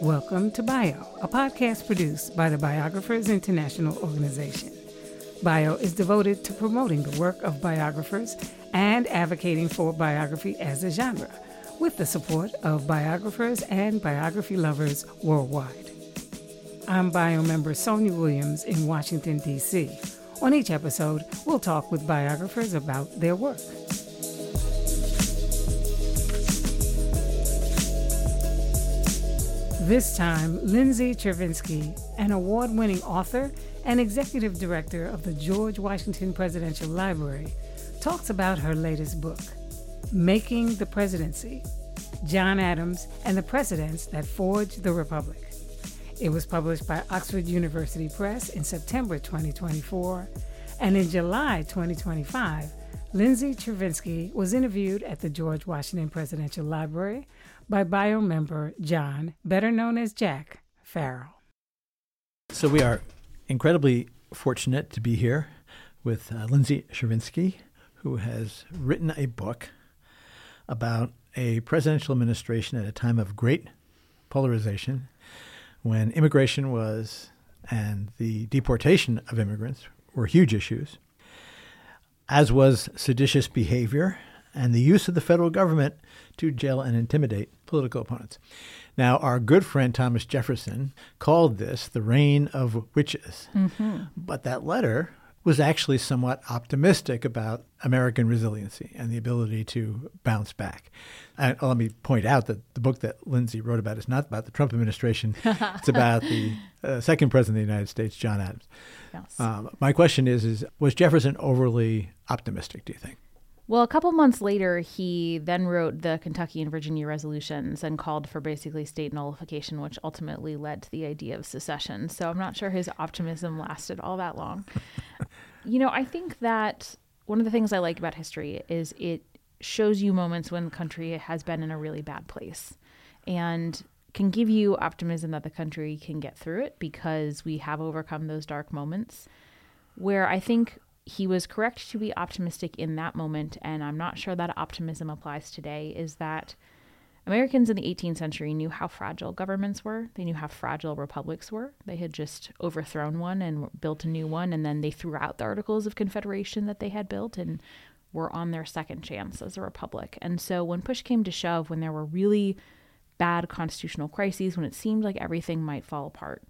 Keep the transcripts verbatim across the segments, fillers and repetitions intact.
Welcome to Bio, a podcast produced by the Biographers International Organization. Bio is devoted to promoting the work of biographers and advocating for biography as a genre, with the support of biographers and biography lovers worldwide. I'm Bio member Sonia Williams in Washington, D C On each episode, we'll talk with biographers about their work. This time, Lindsay Chervinsky, an award-winning author and executive director of the George Washington Presidential Library, talks about her latest book, Making the Presidency: John Adams and the Presidents That Forged the Republic. It was published by Oxford University Press in September twenty twenty-four, and in July twenty twenty-five, Lindsay Chervinsky was interviewed at the George Washington Presidential Library by Bio member John, better known as Jack, Farrell. So we are incredibly fortunate to be here with uh, Lindsay Chervinsky, who has written a book about a presidential administration at a time of great polarization, when immigration was and the deportation of immigrants were huge issues, as was seditious behavior and the use of the federal government to jail and intimidate political opponents. Now, our good friend Thomas Jefferson called this the reign of witches. Mm-hmm. But that letter was actually somewhat optimistic about American resiliency and the ability to bounce back. And let me point out that the book that Lindsay wrote about is not about the Trump administration. It's about the uh, second president of the United States, John Adams. Yes. Um, my question is, is, was Jefferson overly optimistic, do you think? Well, a couple months later, he then wrote the Kentucky and Virginia resolutions and called for basically state nullification, which ultimately led to the idea of secession. So I'm not sure his optimism lasted all that long. You know, I think that one of the things I like about history is it shows you moments when the country has been in a really bad place and can give you optimism that the country can get through it because we have overcome those dark moments, where I think he was correct to be optimistic in that moment, and I'm not sure that optimism applies today, is that Americans in the eighteenth century knew how fragile governments were. They knew how fragile republics were. They had just overthrown one and built a new one, and then they threw out the Articles of Confederation that they had built and were on their second chance as a republic. And so when push came to shove, when there were really bad constitutional crises, when it seemed like everything might fall apart,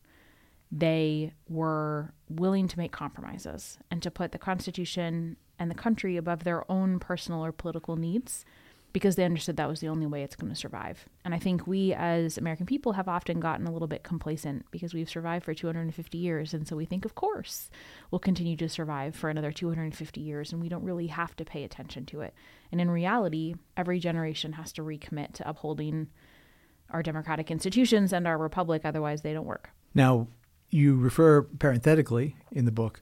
they were willing to make compromises and to put the Constitution and the country above their own personal or political needs because they understood that was the only way it's going to survive. And I think we as American people have often gotten a little bit complacent because we've survived for two hundred fifty years. And so we think, of course, we'll continue to survive for another two hundred fifty years, and we don't really have to pay attention to it. And in reality, every generation has to recommit to upholding our democratic institutions and our republic, otherwise they don't work. Now, you refer parenthetically in the book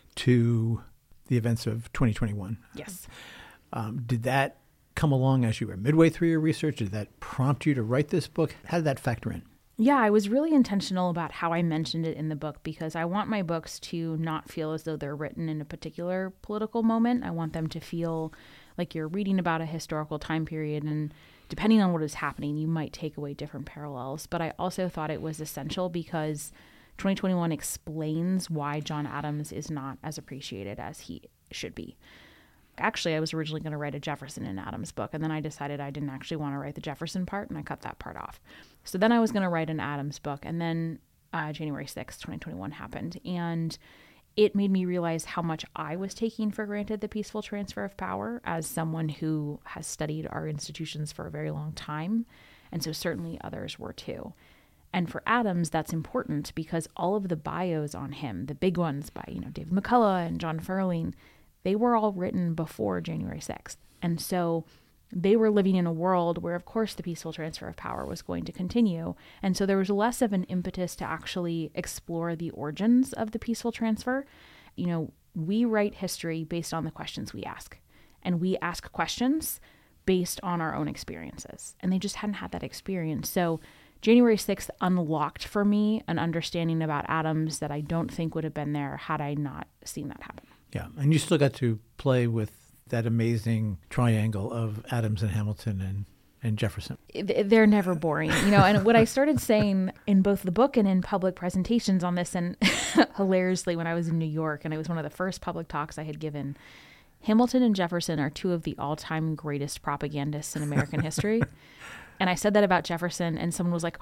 to the events of twenty twenty-one. Yes. Um, did that come along as you were midway through your research? Did that prompt you to write this book? How did that factor in? Yeah, I was really intentional about how I mentioned it in the book because I want my books to not feel as though they're written in a particular political moment. I want them to feel like you're reading about a historical time period, and depending on what is happening, you might take away different parallels. But I also thought it was essential because twenty twenty-one explains why John Adams is not as appreciated as he should be. Actually, I was originally going to write a Jefferson and Adams book, and then I decided I didn't actually want to write the Jefferson part, and I cut that part off. So then I was going to write an Adams book, and then uh, January sixth, twenty twenty-one happened, and it made me realize how much I was taking for granted the peaceful transfer of power as someone who has studied our institutions for a very long time, and so certainly others were too. And for Adams, that's important because all of the bios on him, the big ones by, you know, David McCullough and John Ferling, they were all written before January sixth. And so they were living in a world where, of course, the peaceful transfer of power was going to continue. And so there was less of an impetus to actually explore the origins of the peaceful transfer. You know, we write history based on the questions we ask. And we ask questions based on our own experiences. And they just hadn't had that experience. So January sixth unlocked for me an understanding about Adams that I don't think would have been there had I not seen that happen. Yeah, and you still got to play with that amazing triangle of Adams and Hamilton and and Jefferson. They're never boring, you know, and what I started saying in both the book and in public presentations on this, and hilariously when I was in New York, and it was one of the first public talks I had given, Hamilton and Jefferson are two of the all-time greatest propagandists in American history. And I said that about Jefferson, and someone was like,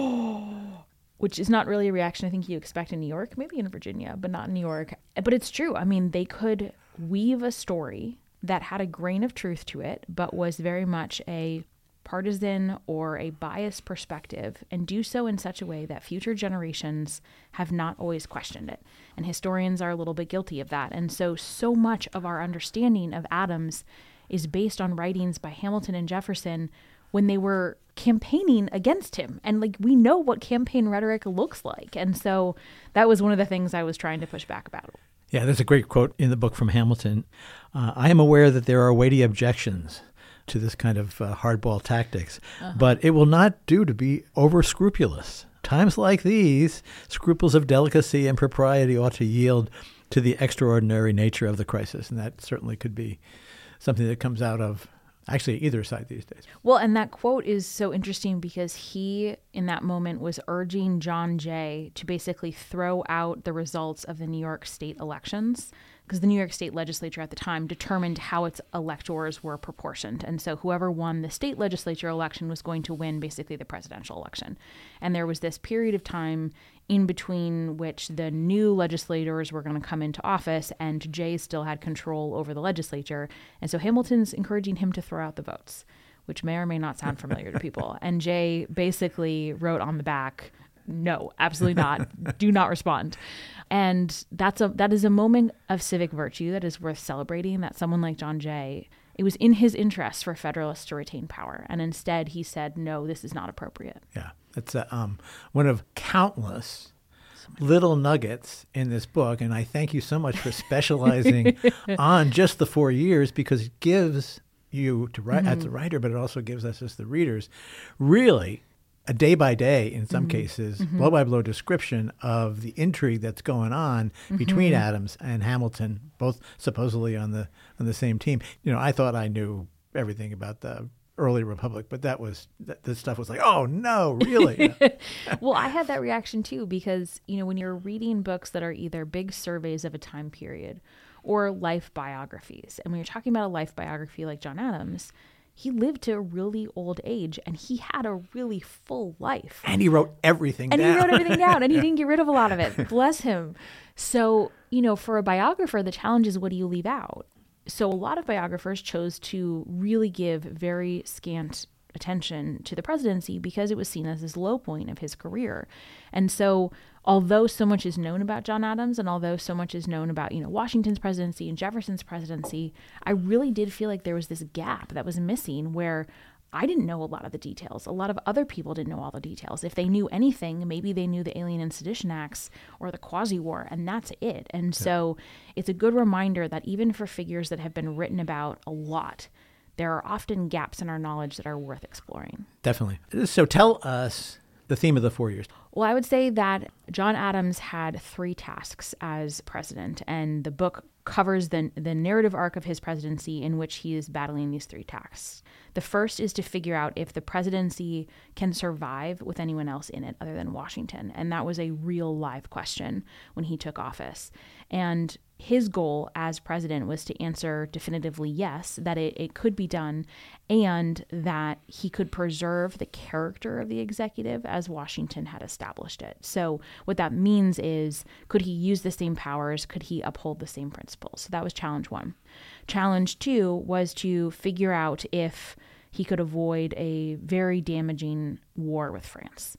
oh, which is not really a reaction I think you expect in New York, maybe in Virginia, but not in New York. But it's true. I mean, they could weave a story that had a grain of truth to it, but was very much a partisan or a biased perspective, and do so in such a way that future generations have not always questioned it. And historians are a little bit guilty of that. And so, so much of our understanding of Adams is based on writings by Hamilton and Jefferson when they were campaigning against him. And like, we know what campaign rhetoric looks like. And so that was one of the things I was trying to push back about. Yeah, there's a great quote in the book from Hamilton. Uh, I am aware that there are weighty objections to this kind of uh, hardball tactics, uh-huh. but it will not do to be over-scrupulous. Times like these, scruples of delicacy and propriety ought to yield to the extraordinary nature of the crisis. And that certainly could be something that comes out of actually either side these days. Well, and that quote is so interesting because he, in that moment, was urging John Jay to basically throw out the results of the New York state elections, because the New York state legislature at the time determined how its electors were proportioned. And so whoever won the state legislature election was going to win basically the presidential election. And there was this period of time in between which the new legislators were going to come into office and Jay still had control over the legislature. And so Hamilton's encouraging him to throw out the votes, which may or may not sound familiar to people. And Jay basically wrote on the back, no, absolutely not. Do not respond. And that's a that is a moment of civic virtue that is worth celebrating, that someone like John Jay, it was in his interest for Federalists to retain power. And instead he said, no, this is not appropriate. Yeah, it's a, um, one of countless little nuggets in this book. And I thank you so much for specializing on just the four years, because it gives you, to write, mm-hmm. as a writer, but it also gives us as the readers, really a day-by-day, in some mm-hmm. cases, mm-hmm. blow-by-blow description of the intrigue that's going on mm-hmm. between Adams and Hamilton, both supposedly on the on the same team. You know, I thought I knew everything about the early Republic, but that was that, this stuff was like, oh no, really? Well, I had that reaction too, because you know, when you're reading books that are either big surveys of a time period or life biographies, and when you're talking about a life biography like John Adams, he lived to a really old age, and he had a really full life. And he wrote everything and down. And he wrote everything down, and he didn't get rid of a lot of it. Bless him. So, you know, for a biographer, the challenge is, what do you leave out? So a lot of biographers chose to really give very scant attention to the presidency because it was seen as this low point of his career. And so although so much is known about John Adams, and although so much is known about, you know, Washington's presidency and Jefferson's presidency, I really did feel like there was this gap that was missing where I didn't know a lot of the details. A lot of other people didn't know all the details. If they knew anything, maybe they knew the Alien and Sedition Acts or the Quasi-War, and that's it. And yeah. so it's a good reminder that even for figures that have been written about a lot, there are often gaps in our knowledge that are worth exploring. Definitely. So tell us the theme of the four years. Well, I would say that John Adams had three tasks as president, and the book covers the, the narrative arc of his presidency in which he is battling these three tasks. The first is to figure out if the presidency can survive with anyone else in it other than Washington. And that was a real live question when he took office. And his goal as president was to answer definitively yes, that it, it could be done, and that he could preserve the character of the executive as Washington had established it. So what that means is, could he use the same powers? Could he uphold the same principles? So that was challenge one. Challenge two was to figure out if he could avoid a very damaging war with France.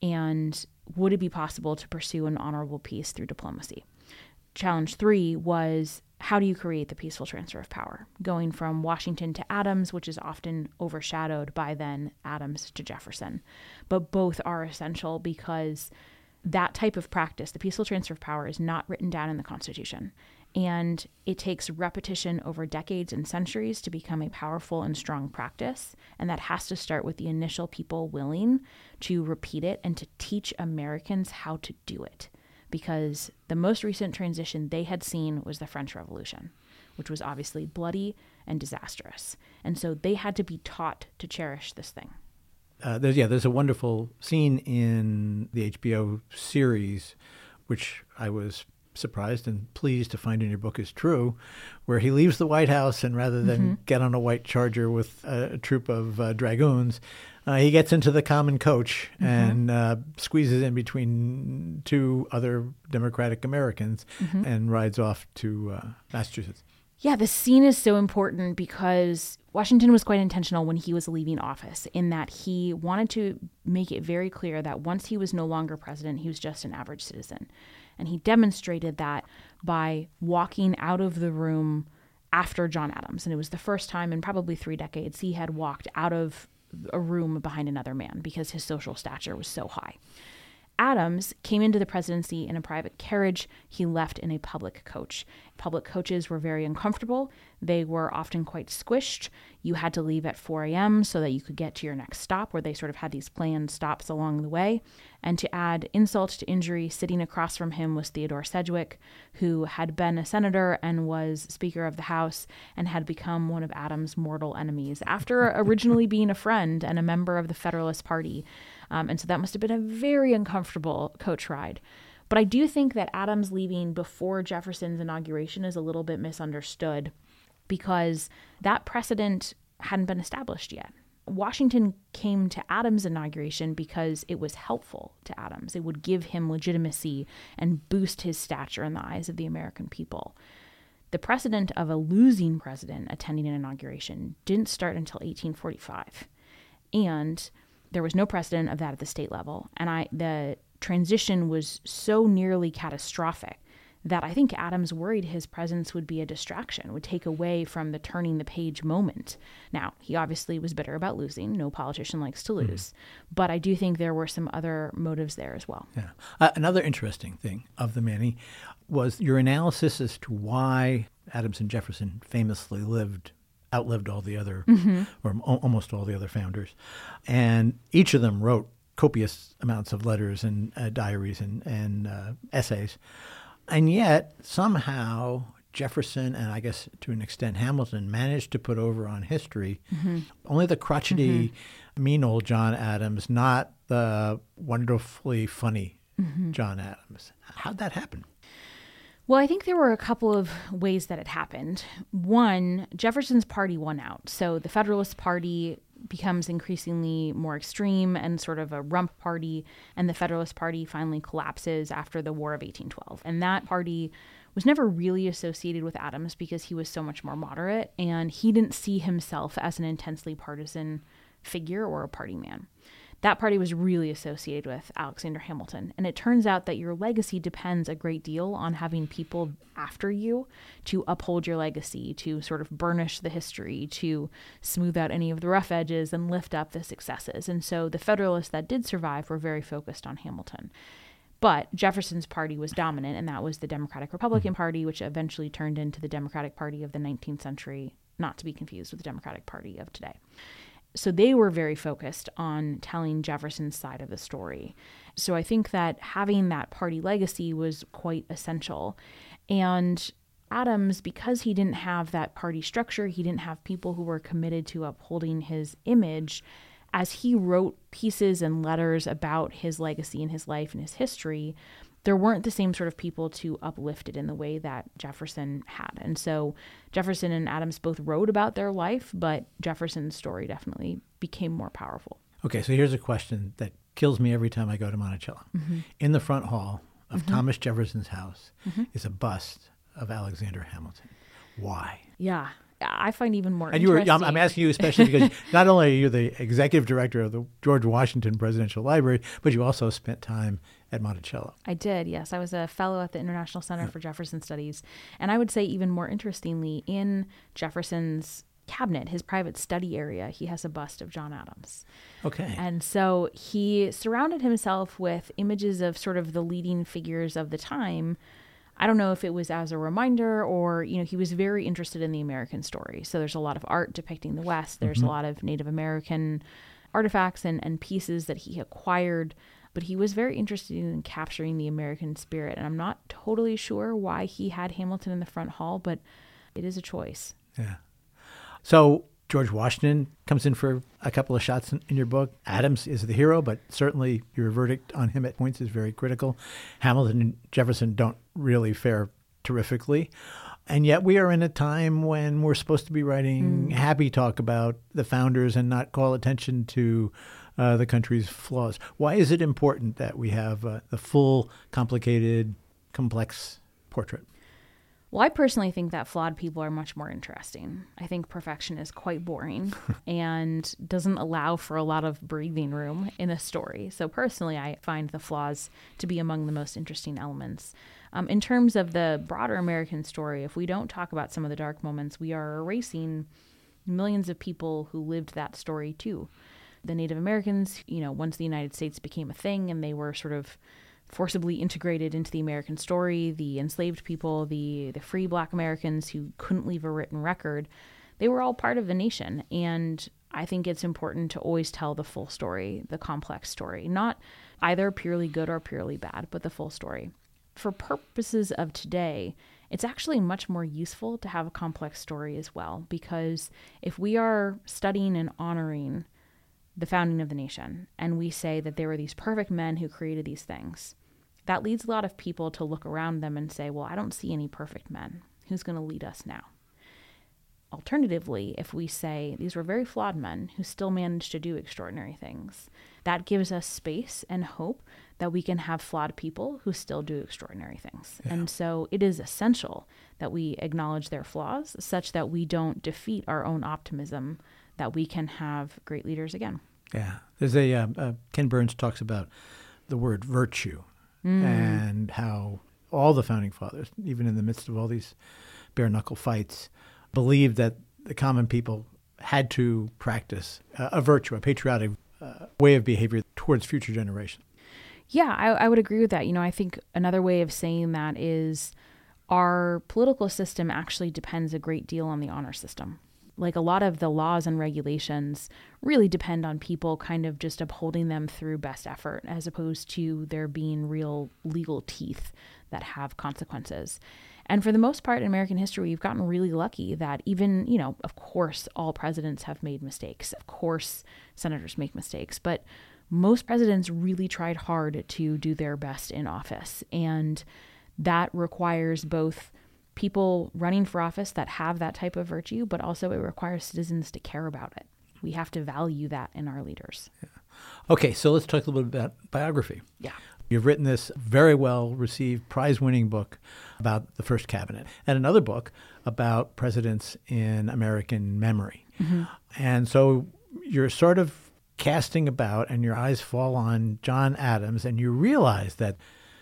And would it be possible to pursue an honorable peace through diplomacy? Challenge three was, how do you create the peaceful transfer of power, going from Washington to Adams, which is often overshadowed by then Adams to Jefferson. But both are essential because that type of practice, the peaceful transfer of power, is not written down in the Constitution. And it takes repetition over decades and centuries to become a powerful and strong practice. And that has to start with the initial people willing to repeat it and to teach Americans how to do it. Because the most recent transition they had seen was the French Revolution, which was obviously bloody and disastrous. And so they had to be taught to cherish this thing. Uh, there's, yeah, there's a wonderful scene in the H B O series, which I was surprised and pleased to find in your book is true, where he leaves the White House and rather than mm-hmm. get on a white charger with a, a troop of uh, dragoons, uh, he gets into the common coach mm-hmm. and uh, squeezes in between two other Democratic Americans mm-hmm. and rides off to uh, Massachusetts. Yeah, the scene is so important because Washington was quite intentional when he was leaving office in that he wanted to make it very clear that once he was no longer president, he was just an average citizen. And he demonstrated that by walking out of the room after John Adams. And it was the first time in probably three decades he had walked out of a room behind another man because his social stature was so high. Adams came into the presidency in a private carriage. He left in a public coach. Public coaches were very uncomfortable. They were often quite squished. You had to leave at four a.m. so that you could get to your next stop, where they sort of had these planned stops along the way. And to add insult to injury, sitting across from him was Theodore Sedgwick, who had been a senator and was Speaker of the House and had become one of Adams' mortal enemies after originally being a friend and a member of the Federalist Party. Um, and so that must have been a very uncomfortable coach ride. But I do think that Adams leaving before Jefferson's inauguration is a little bit misunderstood because that precedent hadn't been established yet. Washington came to Adams' inauguration because it was helpful to Adams. It would give him legitimacy and boost his stature in the eyes of the American people. The precedent of a losing president attending an inauguration didn't start until eighteen forty-five. And there was no precedent of that at the state level. And I the transition was so nearly catastrophic that I think Adams worried his presence would be a distraction, would take away from the turning the page moment. Now, he obviously was bitter about losing. No politician likes to lose. Mm-hmm. But I do think there were some other motives there as well. Yeah. Uh, another interesting thing of the many was your analysis as to why Adams and Jefferson famously lived outlived all the other, mm-hmm. or o- almost all the other founders. And each of them wrote copious amounts of letters and uh, diaries and, and uh, essays. And yet, somehow, Jefferson and I guess to an extent Hamilton managed to put over on history mm-hmm. only the crotchety, mm-hmm. mean old John Adams, not the wonderfully funny mm-hmm. John Adams. How'd that happen? Well, I think there were a couple of ways that it happened. One, Jefferson's party won out. So the Federalist Party becomes increasingly more extreme and sort of a rump party, and the Federalist Party finally collapses after the War of eighteen twelve. And that party was never really associated with Adams because he was so much more moderate, and he didn't see himself as an intensely partisan figure or a party man. That party was really associated with Alexander Hamilton. And it turns out that your legacy depends a great deal on having people after you to uphold your legacy, to sort of burnish the history, to smooth out any of the rough edges and lift up the successes. And so the Federalists that did survive were very focused on Hamilton. But Jefferson's party was dominant, and that was the Democratic Republican Party, which eventually turned into the Democratic Party of the nineteenth century, not to be confused with the Democratic Party of today. So they were very focused on telling Jefferson's side of the story. So I think that having that party legacy was quite essential. And Adams, because he didn't have that party structure, he didn't have people who were committed to upholding his image, as he wrote pieces and letters about his legacy and his life and his history, there weren't the same sort of people to uplift it in the way that Jefferson had. And so Jefferson and Adams both wrote about their life, but Jefferson's story definitely became more powerful. Okay, so here's a question that kills me every time I go to Monticello. Mm-hmm. In the front hall of mm-hmm. Thomas Jefferson's house mm-hmm. is a bust of Alexander Hamilton. Why? Yeah. I find even more and interesting. You were, I'm asking you especially because not only are you the executive director of the George Washington Presidential Library, but you also spent time at Monticello. I did, yes. I was a fellow at the International Center yeah. for Jefferson Studies. And I would say even more interestingly, in Jefferson's cabinet, his private study area, he has a bust of John Adams. Okay. And so he surrounded himself with images of sort of the leading figures of the time. I don't know if it was as a reminder or, you know, he was very interested in the American story. So there's a lot of art depicting the West. There's mm-hmm. a lot of Native American artifacts and, and pieces that he acquired. But he was very interested in capturing the American spirit. And I'm not totally sure why he had Hamilton in the front hall, but It is a choice. Yeah. So George Washington comes in for a couple of shots in, in your book. Adams is the hero, but certainly your verdict on him at points is very critical. Hamilton and Jefferson don't really fare terrifically. And yet we are in a time when we're supposed to be writing mm. happy talk about the founders and not call attention to uh, the country's flaws. Why is it important that we have uh, the full, complicated, complex portrait? Well, I personally think that flawed people are much more interesting. I think perfection is quite boring and doesn't allow for a lot of breathing room in a story. So personally, I find the flaws to be among the most interesting elements. Um, in terms of the broader American story, if we don't talk about some of the dark moments, we are erasing millions of people who lived that story too. The Native Americans, you know, once the United States became a thing and they were sort of forcibly integrated into the American story, the enslaved people, the the free Black Americans who couldn't leave a written record, they were all part of the nation. And I think it's important to always tell the full story, the complex story, not either purely good or purely bad, but the full story. For purposes of today, it's actually much more useful to have a complex story as well, because if we are studying and honoring the founding of the nation, and we say that there were these perfect men who created these things, that leads a lot of people to look around them and say, well, I don't see any perfect men. Who's going to lead us now? Alternatively, if we say these were very flawed men who still managed to do extraordinary things, that gives us space and hope that we can have flawed people who still do extraordinary things. Yeah. And so it is essential that we acknowledge their flaws such that we don't defeat our own optimism that we can have great leaders again. Yeah. There's a, uh, uh, Ken Burns talks about the word virtue mm. and how all the founding fathers, even in the midst of all these bare knuckle fights, believed that the common people had to practice uh, a virtue, a patriotic uh, way of behavior towards future generations. Yeah, I, I would agree with that. You know, I think another way of saying that is our political system actually depends a great deal on the honor system. Like a lot of the laws and regulations really depend on people kind of just upholding them through best effort, as opposed to there being real legal teeth that have consequences. And for the most part in American history, we've gotten really lucky that even, you know, of course, all presidents have made mistakes. Of course, senators make mistakes, but most presidents really tried hard to do their best in office. And that requires both people running for office that have that type of virtue, but also it requires citizens to care about it. We have to value that in our leaders. Yeah. Okay, so let's talk a little bit about biography. Yeah. You've written this very well-received, prize-winning book about the first cabinet, and another book about presidents in American memory. Mm-hmm. And so you're sort of casting about, and your eyes fall on John Adams, and you realize that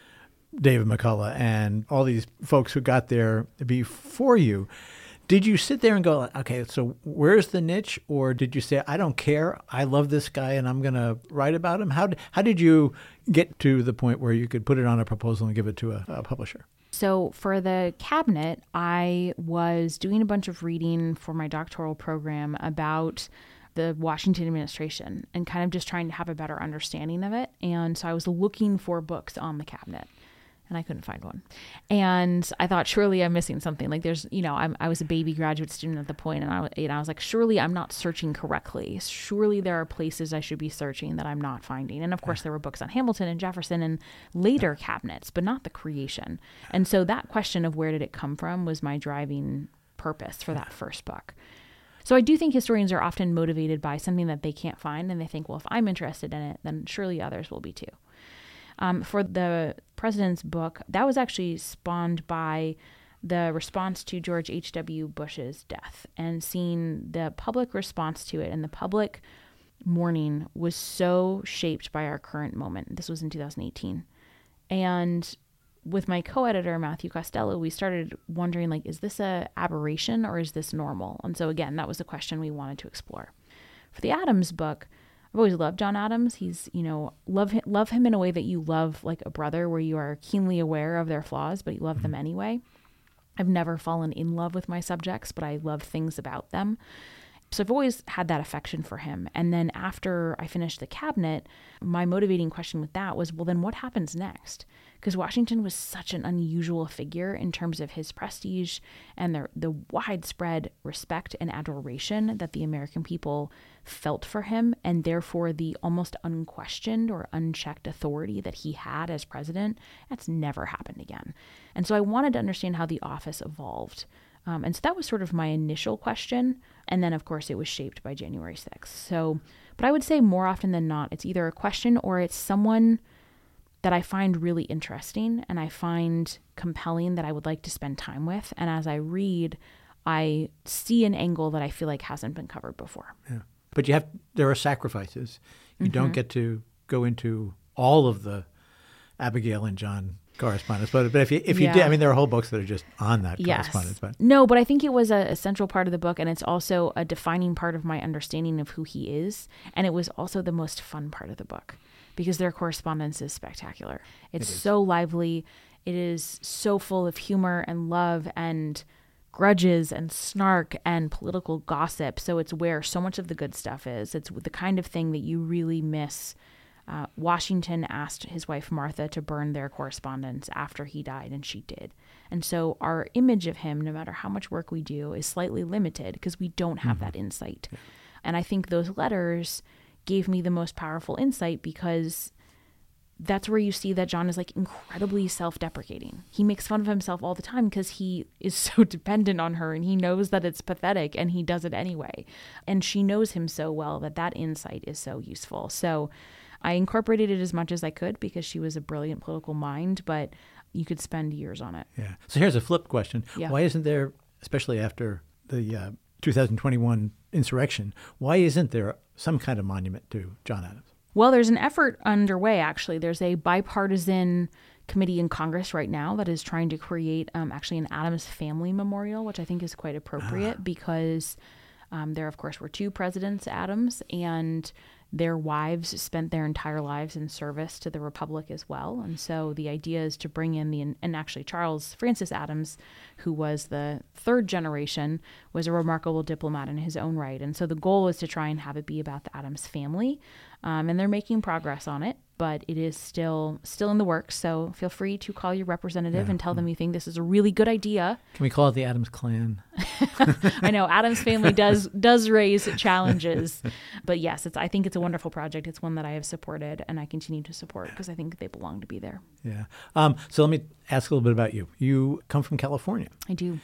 David McCullough and all these folks who got there before you, did you sit there and go, okay, so where's the niche? Or did you say, I don't care, I love this guy and I'm going to write about him? How, how did you get to the point where you could put it on a proposal and give it to a, a publisher? So for the cabinet, I was doing a bunch of reading for my doctoral program about the Washington administration and kind of just trying to have a better understanding of it. And so I was looking for books on the cabinet. And I couldn't find one. And I thought, surely I'm missing something. Like there's, you know, I'm, I was a baby graduate student at the point, and I, and I was like, surely I'm not searching correctly. Surely there are places I should be searching that I'm not finding. And of course, there were books on Hamilton and Jefferson and later cabinets, but not the creation. And so that question of where did it come from was my driving purpose for that first book. So I do think historians are often motivated by something that they can't find, and they think, well, if I'm interested in it, then surely others will be too. Um, for the president's book, that was actually spawned by the response to George H W. Bush's death, and seeing the public response to it, and the public mourning was so shaped by our current moment. This was in two thousand eighteen. And with my co-editor, Matthew Costello, we started wondering, like, is this a aberration or is this normal? And so again, that was the question we wanted to explore. For the Adams book, I've always loved John Adams. He's, you know, love him, love him in a way that you love like a brother, where you are keenly aware of their flaws, but you love them anyway. I've never fallen in love with my subjects, but I love things about them. So I've always had that affection for him. And then after I finished the cabinet, my motivating question with that was, well, then what happens next? Because Washington was such an unusual figure in terms of his prestige and the, the widespread respect and adoration that the American people felt for him, and therefore the almost unquestioned or unchecked authority that he had as president. That's never happened again. And so I wanted to understand how the office evolved. Um, and so that was sort of my initial question. And then, of course, it was shaped by January sixth. So, but I would say more often than not, it's either a question or it's someone that I find really interesting and I find compelling that I would like to spend time with. And as I read, I see an angle that I feel like hasn't been covered before. Yeah. But you have, there are sacrifices. You Mm-hmm. don't get to go into all of the Abigail and John correspondence, but but if you if you Yeah. did, I mean, there are whole books that are just on that Yes. correspondence. But No, but I think it was a, a central part of the book, and it's also a defining part of my understanding of who he is. And it was also the most fun part of the book because their correspondence is spectacular. It's It is. so lively. It is so full of humor and love and grudges and snark and political gossip. So it's where so much of the good stuff is. It's the kind of thing that you really miss. Uh, Washington asked his wife Martha to burn their correspondence after he died, and she did. And so our image of him, no matter how much work we do, is slightly limited because we don't have Mm-hmm. that insight. Yeah. And I think those letters gave me the most powerful insight because that's where you see that John is like incredibly self-deprecating. He makes fun of himself all the time because he is so dependent on her and he knows that it's pathetic and he does it anyway. And she knows him so well that that insight is so useful. So I incorporated it as much as I could because she was a brilliant political mind, but you could spend years on it. yeah. So here's a flip question. Yeah. Why isn't there, especially after the uh, two thousand twenty-one insurrection, why isn't there some kind of monument to John Adams? Well, there's an effort underway, actually. There's a bipartisan committee in Congress right now that is trying to create um, actually an Adams Family Memorial, which I think is quite appropriate ah. because um, there, of course, were two presidents, Adams, and their wives spent their entire lives in service to the Republic as well. And so the idea is to bring in the, and actually Charles Francis Adams, who was the third generation, was a remarkable diplomat in his own right. And so the goal is to try and have it be about the Adams family. Um, and they're making progress on it, but it is still still in the works. So feel free to call your representative Yeah. and tell them you think this is a really good idea. Can we call it the Adams Clan? I know Adams Family does does raise challenges, but yes, it's I think it's a wonderful project. It's one that I have supported and I continue to support because I think they belong to be there. Yeah. Um, so let me ask a little bit about you. You come from California. I do.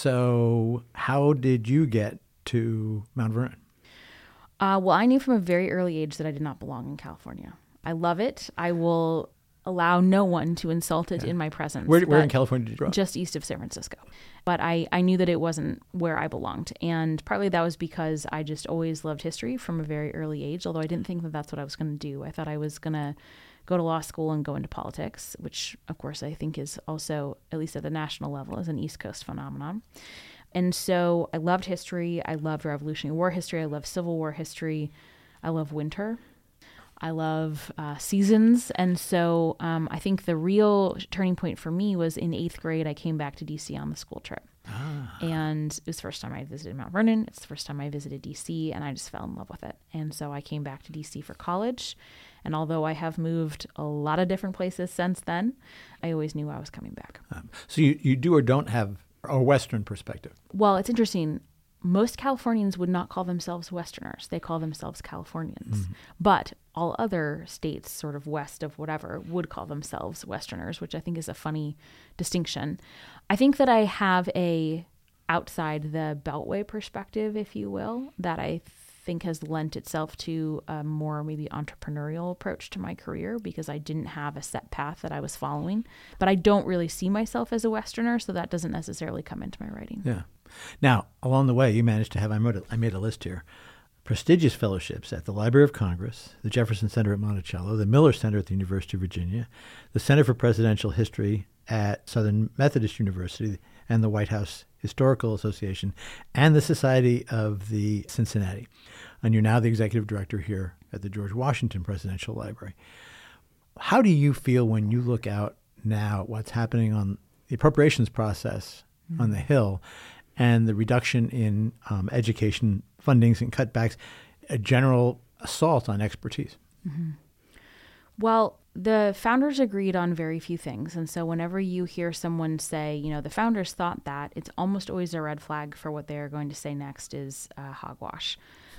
So how did you get to Mount Vernon? Uh, well, I knew from a very early age that I did not belong in California. I love it. I will allow no one to insult it yeah. in my presence. Where, where in California did you grow up? Just east of San Francisco. But I, I knew that it wasn't where I belonged. And partly that was because I just always loved history from a very early age, although I didn't think that that's what I was going to do. I thought I was going to go to law school and go into politics, which, of course, I think is also, at least at the national level, is an East Coast phenomenon. And so I loved history. I loved Revolutionary War history. I love Civil War history. I love winter. I love uh, seasons. And so um, I think the real turning point for me was in eighth grade, I came back to D C on the school trip. Ah. And it was the first time I visited Mount Vernon. It's the first time I visited D C, and I just fell in love with it. And so I came back to D C for college. And although I have moved a lot of different places since then, I always knew I was coming back. Um, so you, you do or don't have a Western perspective? Well, it's interesting. Most Californians would not call themselves Westerners. They call themselves Californians. Mm-hmm. But all other states, sort of west of whatever, would call themselves Westerners, which I think is a funny distinction. I think that I have a outside the Beltway perspective, if you will, that I think has lent itself to a more maybe entrepreneurial approach to my career because I didn't have a set path that I was following. But I don't really see myself as a Westerner, so that doesn't necessarily come into my writing. Yeah. Now, along the way, you managed to have, I made a, I made a list here, prestigious fellowships at the Library of Congress, the Jefferson Center at Monticello, the Miller Center at the University of Virginia, the Center for Presidential History at Southern Methodist University, and the White House Historical Association, and the Society of the Cincinnati. And you're now the executive director here at the George Washington Presidential Library. How do you feel when you look out now at what's happening on the appropriations process mm-hmm. on the Hill and the reduction in um, education fundings and cutbacks, a general assault on expertise. Mm-hmm. Well, the founders agreed on very few things. And so whenever you hear someone say, you know, the founders thought that, it's almost always a red flag for what they're going to say next is uh, hogwash.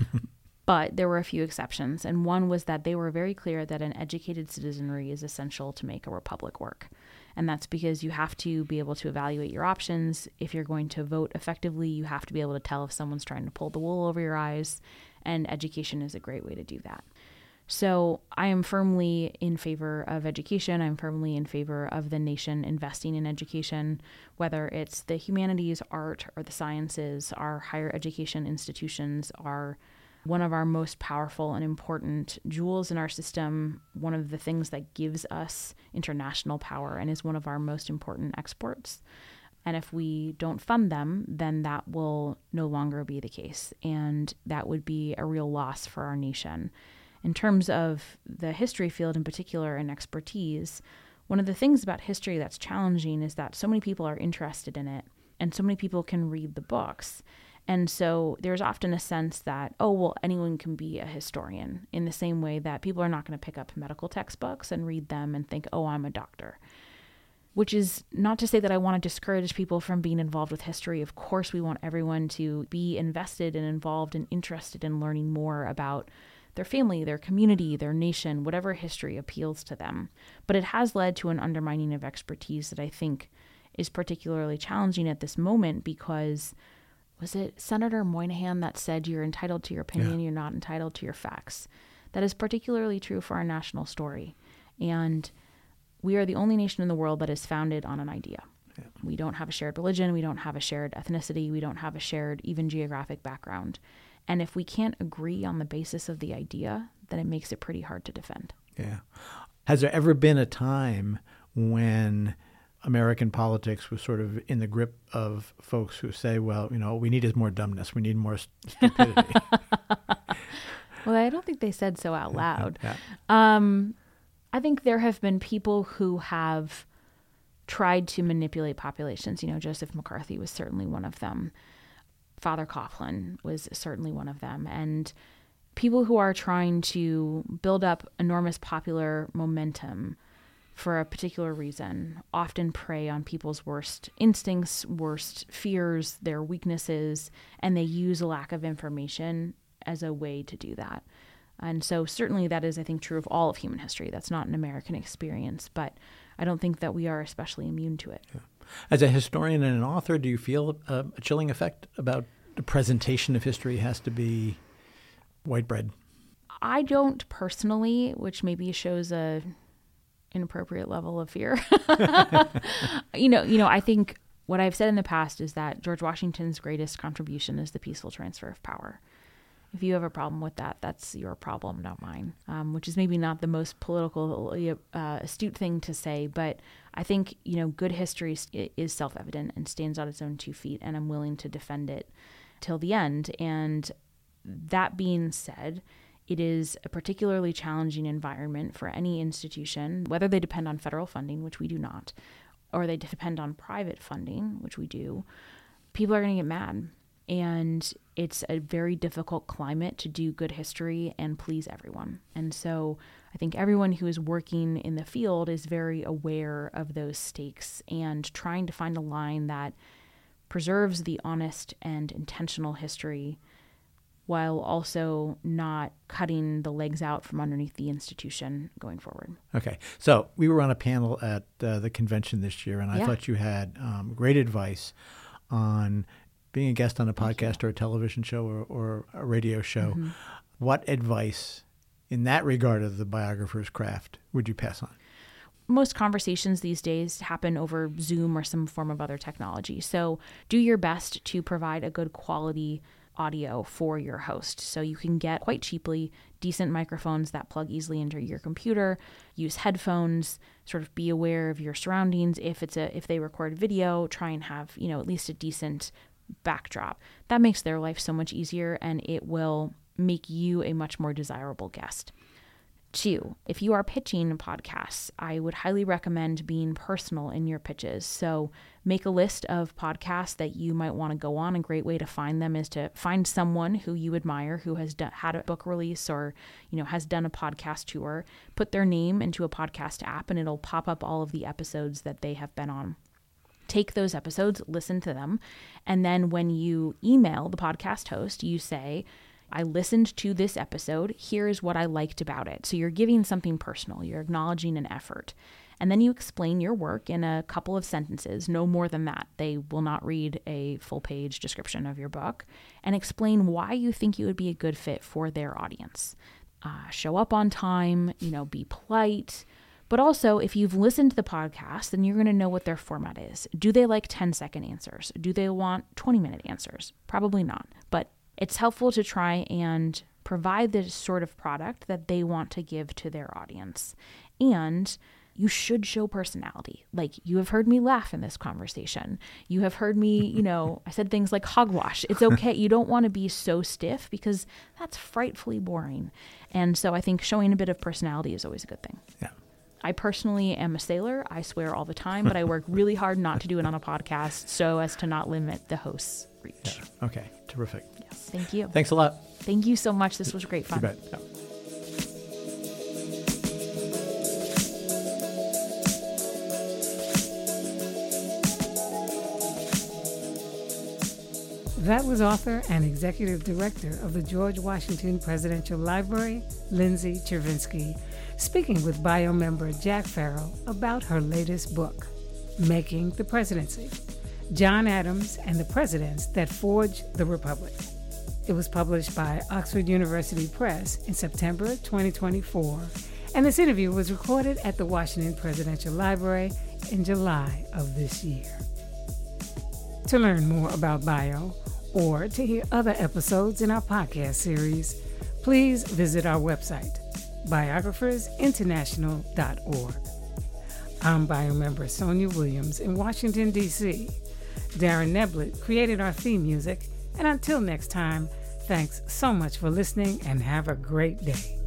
But there were a few exceptions. And one was that they were very clear that an educated citizenry is essential to make a republic work. And that's because you have to be able to evaluate your options. If you're going to vote effectively, you have to be able to tell if someone's trying to pull the wool over your eyes. And education is a great way to do that. So I am firmly in favor of education. I'm firmly in favor of the nation investing in education, whether it's the humanities, art, or the sciences. Our higher education institutions are one of our most powerful and important jewels in our system, one of the things that gives us international power and is one of our most important exports. And if we don't fund them, then that will no longer be the case. And that would be a real loss for our nation. In terms of the history field in particular and expertise, one of the things about history that's challenging is that so many people are interested in it and so many people can read the books. And so there's often a sense that, oh, well, anyone can be a historian, in the same way that people are not going to pick up medical textbooks and read them and think, oh, I'm a doctor. Which is not to say that I want to discourage people from being involved with history. Of course, we want everyone to be invested and involved and interested in learning more about their family, their community, their nation, whatever history appeals to them. But it has led to an undermining of expertise that I think is particularly challenging at this moment because, was it Senator Moynihan that said you're entitled to your opinion, yeah. You're not entitled to your facts? That is particularly true for our national story. And we are the only nation in the world that is founded on an idea. Yeah. We don't have a shared religion. We don't have a shared ethnicity. We don't have a shared even geographic background. And if we can't agree on the basis of the idea, then it makes it pretty hard to defend. Yeah. Has there ever been a time when American politics was sort of in the grip of folks who say, well, you know, what we need is more dumbness. We need more stupidity. Well, I don't think they said so out loud. Yeah. Um, I think there have been people who have tried to manipulate populations. You know, Joseph McCarthy was certainly one of them. Father Coughlin was certainly one of them. And people who are trying to build up enormous popular momentum for a particular reason often prey on people's worst instincts, worst fears, their weaknesses, and they use a lack of information as a way to do that. And so certainly that is, I think, true of all of human history. That's not an American experience, but I don't think that we are especially immune to it. Yeah. As a historian and an author, do you feel a, a chilling effect about the presentation of history has to be white bread? I don't personally, which maybe shows a inappropriate level of fear. you know, you know, I think what I've said in the past is that George Washington's greatest contribution is the peaceful transfer of power. If you have a problem with that, that's your problem, not mine, um, which is maybe not the most politically uh, astute thing to say. But I think, you know, good history is self-evident and stands on its own two feet, and I'm willing to defend it till the end. And that being said, it is a particularly challenging environment for any institution, whether they depend on federal funding, which we do not, or they depend on private funding, which we do. People are going to get mad. And it's a very difficult climate to do good history and please everyone. And so I think everyone who is working in the field is very aware of those stakes and trying to find a line that preserves the honest and intentional history while also not cutting the legs out from underneath the institution going forward. Okay. So we were on a panel at uh, the convention this year, and I yeah. thought you had um, great advice on being a guest on a podcast or a television show or, or a radio show. Mm-hmm. What advice in that regard of the biographer's craft would you pass on? Most conversations these days happen over Zoom or some form of other technology. So do your best to provide a good quality audio for your host. So you can get quite cheaply decent microphones that plug easily into your computer, use headphones, sort of be aware of your surroundings. If it's a if they record video, try and have, you know, at least a decent backdrop. That makes their life so much easier, and it will make you a much more desirable guest. Two, if you are pitching podcasts, I would highly recommend being personal in your pitches. So make a list of podcasts that you might want to go on. A great way to find them is to find someone who you admire, who has done, had a book release or, you know, has done a podcast tour. Put their name into a podcast app and it'll pop up all of the episodes that they have been on. Take those episodes, listen to them, and then when you email the podcast host, you say, I listened to this episode. Here's what I liked about it. So you're giving something personal. You're acknowledging an effort. And then you explain your work in a couple of sentences, no more than that. They will not read a full page description of your book, and explain why you think you would be a good fit for their audience. Uh, show up on time, you know, be polite. But also, if you've listened to the podcast, then you're going to know what their format is. Do they like ten second answers? Do they want twenty minute answers? Probably not. But it's helpful to try and provide the sort of product that they want to give to their audience. And you should show personality. Like, you have heard me laugh in this conversation. You have heard me, you know, I said things like hogwash. It's okay. You don't want to be so stiff because that's frightfully boring. And so I think showing a bit of personality is always a good thing. Yeah. I personally am a sailor. I swear all the time, but I work really hard not to do it on a podcast so as to not limit the host's reach. Yeah. Okay. Terrific. Yes. Thank you. Thanks a lot. Thank you so much. This was great fun. You bet. Yeah. That was author and executive director of the George Washington Presidential Library, Lindsay Chervinsky, speaking with bio member Jack Farrell about her latest book, Making the Presidency, John Adams and the Presidents That Forged the Republic. It was published by Oxford University Press in September twenty twenty-four, and this interview was recorded at the Washington Presidential Library in July of this year. To learn more about Bio, or to hear other episodes in our podcast series, please visit our website, biographers international dot org. I'm bio member Sonia Williams in Washington, D C Darren Neblett created our theme music, and until next time, thanks so much for listening and have a great day.